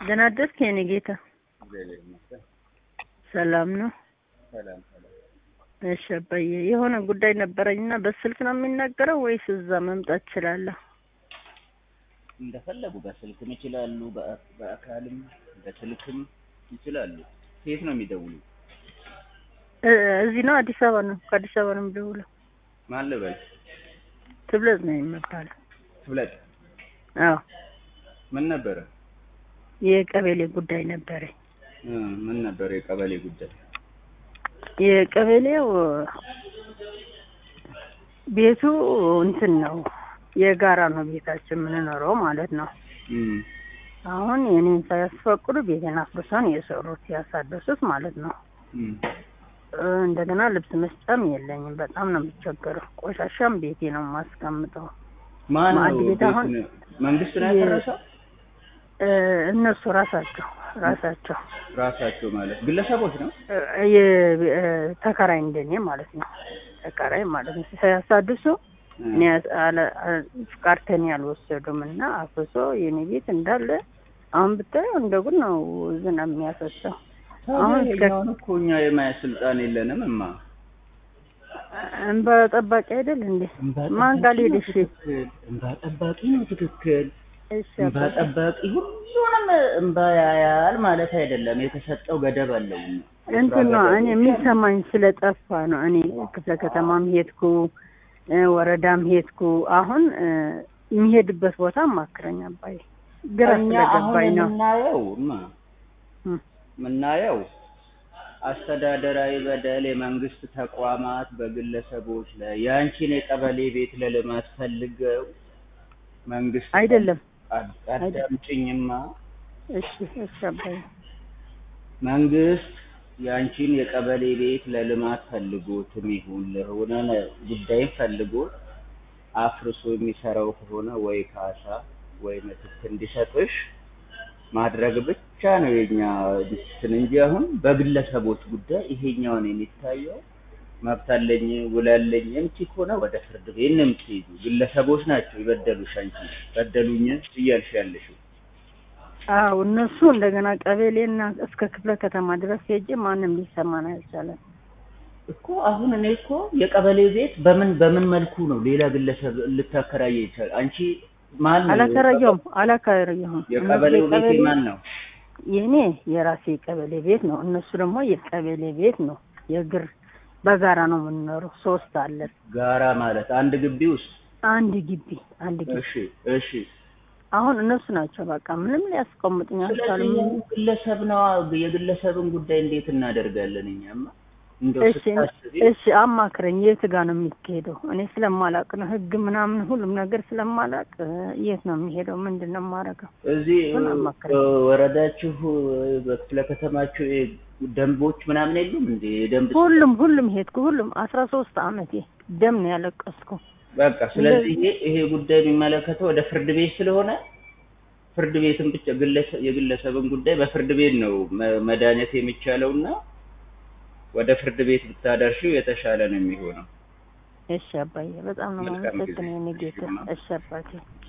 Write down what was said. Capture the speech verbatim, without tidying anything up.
ደህና አደርክ የኔ ጌታ? ሰላም ነው? ሰላም ሰላም። እሺ አባዬ፣ የሆነ ጉዳይ ነበረኝና በስልክ ነው የሚናገረው ወይስ እዛ መምጣት እችላለሁ? እንደፈለጉ በስልክም ይችላሉ፣ በአካልም በስልክም ይችላሉ። የት ነው የሚደውሉት? እዚህ ነው፣ አዲስ አበባ ነው። ከአዲስ አበባ ነው የምደውለው። ማን ልበል? ትብለጥ ነው የምባለው። ትብለጥ? አዎ። ምን ነበረ? የቀበሌ ጉዳይ ነበረኝ። ምን ነበር የቀበሌ ጉዳይ? የቀበሌው ቤቱ እንትን ነው፣ የጋራ ነው ቤታችን የምንኖረው ማለት ነው። አሁን የኔን ሳያስፈቅዱ ቤቴን አፍርሰን የሰሩት ያሳደሱት ማለት ነው። እንደገና ልብስ መስጫም የለኝም፣ በጣም ነው የምቸገረው። ቆሻሻም ቤቴ ነው የማስቀምጠው። ማን ነው ቤት? አሁን መንግስት ነው ያፈረሰው? እነሱ ራሳቸው ራሳቸው ራሳቸው ማለት ግለሰቦች ነው? ተከራይ እንደኔ ማለት ነው። ተከራይ ማለት ነው። ሳያሳድሱ እኔ አለ ፍቃድተኛ አልወሰዱም እና አፍርሶ የኔ ቤት እንዳለ አሁን ብታይ እንደጉድ ነው ዝናብ የሚያፈሰው። አሁን ከሆነ እኮ እኛ የማየት ስልጣን የለንም እማ። እንባ ጠባቂ አይደል እንዴ? ማን ጋር ሄደሽ? እንባ ጠባቂ ነው ትክክል። እሺ እንባ ጠባቂ ሁሉንም እንባ ያያል ማለት አይደለም። የተሰጠው ገደብ አለው። እንትን ነው እኔ የሚሰማኝ ስለጠፋ ነው። እኔ ክፍለ ከተማም ሄድኩ ወረዳም ሄድኩ። አሁን የሚሄድበት ቦታ ማክረኛ አባይ ግራ ስለገባኝ ነው። ምናየው እማ ምናየው አስተዳደራዊ በደል የመንግስት ተቋማት በግለሰቦች ላይ ያንቺን የቀበሌ ቤት ለልማት ፈልገው መንግስት አይደለም አዳምጪኝማ። እሺ እሺ አባይ መንግስት ያንቺን የቀበሌ ቤት ለልማት ፈልጎትም ይሁን ለሆነ ጉዳይ ፈልጎ አፍርሶ የሚሰራው ከሆነ ወይ ካሳ ወይ ምትክ እንዲሰጥሽ ማድረግ ብቻ ነው የኛ ዲስትን እንጂ አሁን በግለሰቦች ጉዳይ ይሄኛው ነው የሚታየው። መብት አለኝ ውላለኝ እንጂ ከሆነ ወደ ፍርድ ቤት ነው የምትሄዱ። ግለሰቦች ናቸው ይበደሉሽ። አንቺ በደሉኝ እያልሽ ያለሽው። አዎ እነሱ እንደገና ቀበሌና እስከ ክፍለ ከተማ ድረስ ሄጄ ማንም ሊሰማን አልቻለም እኮ። አሁን እኔ እኮ የቀበሌ ቤት በምን በምን መልኩ ነው ሌላ ግለሰብ ልታከራይ ይችላል? አንቺ ማን ነው? አላከራየሁም አላከራየሁም። የቀበሌ ቤት ማን ነው? የኔ የራሴ ቀበሌ ቤት ነው። እነሱ ደግሞ የቀበሌ ቤት ነው። የግር በጋራ ነው የምንኖረው። ሶስት አለን። ጋራ ማለት አንድ ግቢ ውስጥ? አንድ ግቢ አንድ ግቢ። እሺ እሺ። አሁን እነሱ ናቸው በቃ ምንም ሊያስቆምጡኝ አልቻሉም። ግለሰብ ነው። የግለሰብን ጉዳይ እንዴት እናደርጋለን እኛማ? እሺ እሺ አማክረኝ። የት ጋር ነው የሚሄደው? እኔ ስለማላቅ ነው ህግ ምናምን ሁሉም ነገር ስለማላቅ የት ነው የሚሄደው? ምንድነው የማደርገው? እዚህ ወረዳችሁ በክፍለ ከተማችሁ ደንቦች ምናምን የሉም እንዴ? ደንብ ሁሉም ሁሉም ሄድኩ። ሁሉም አስራ ሶስት አመቴ ደም ነው ያለቀስኩ። በቃ ስለዚህ ይሄ ጉዳይ የሚመለከተው ወደ ፍርድ ቤት ስለሆነ ፍርድ ቤትም ብቻ ግለሰብ የግለሰብን ጉዳይ በፍርድ ቤት ነው መዳኘት የሚቻለውና ወደ ፍርድ ቤት ብታደርሺው የተሻለ ነው የሚሆነው። እሺ አባዬ፣ በጣም ነው የማመሰግነው የኔ ጌታ። እሺ አባቴ።